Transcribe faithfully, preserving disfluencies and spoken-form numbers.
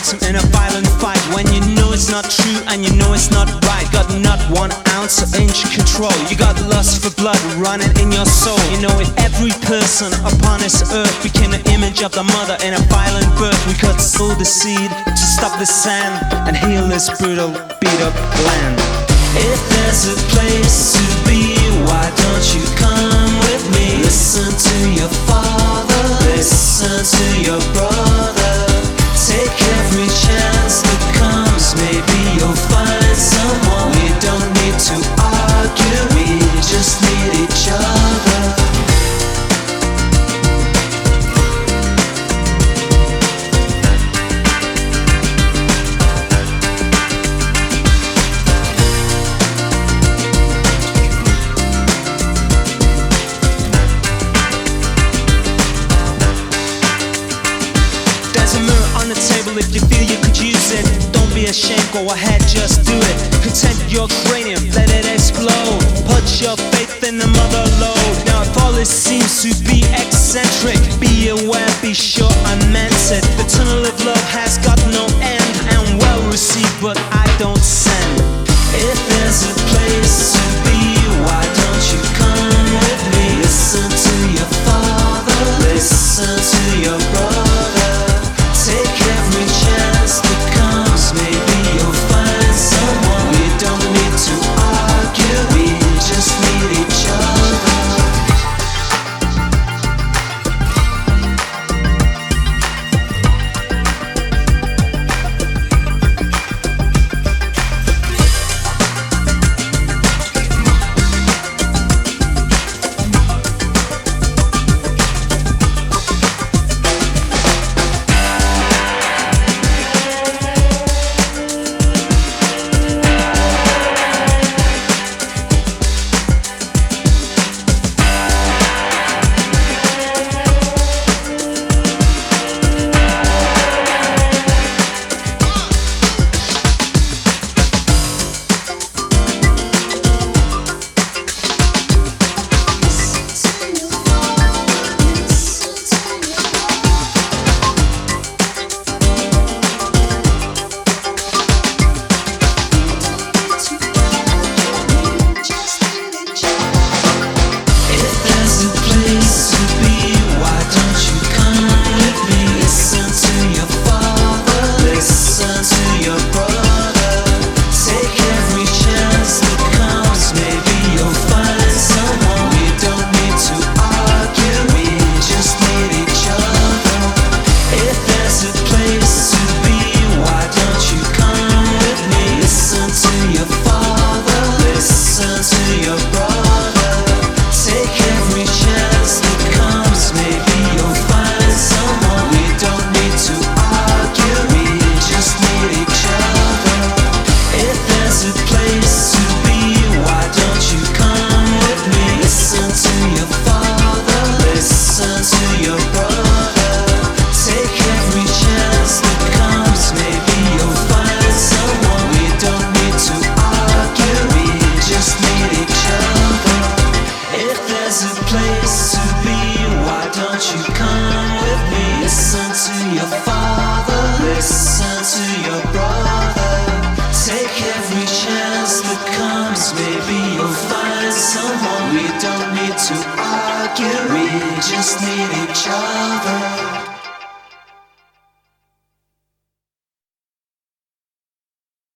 victim in a violent fight, when you know it's not true and you know it's not right. Got not one ounce of inch control. You got lust for blood running in your soul. You know if every person upon this earth became an image of the mother in a violent birth, we could sow the seed to stop the sand and heal this brutal beat up land. If there's a place to be, why don't you come with me? Listen to your father, listen to your brother. Take every chance that comes, maybe you'll find someone. We don't need to argue, we just need each other. If you feel you could use it, don't be ashamed, go ahead, just do it. Content your cranium, let it explode. Put your faith in the mother load. Now if all this seems to be eccentric, be aware, be sure I meant it. The tunnel of love has got no end, and well received, but I don't send. If there's a place to be, why don't you come with me? Listen to your father, listen to your brother. Take every chance that comes, maybe you'll find someone. We don't need to argue, we just need each other. Maybe you'll find someone. We don't need to argue, we just need each other.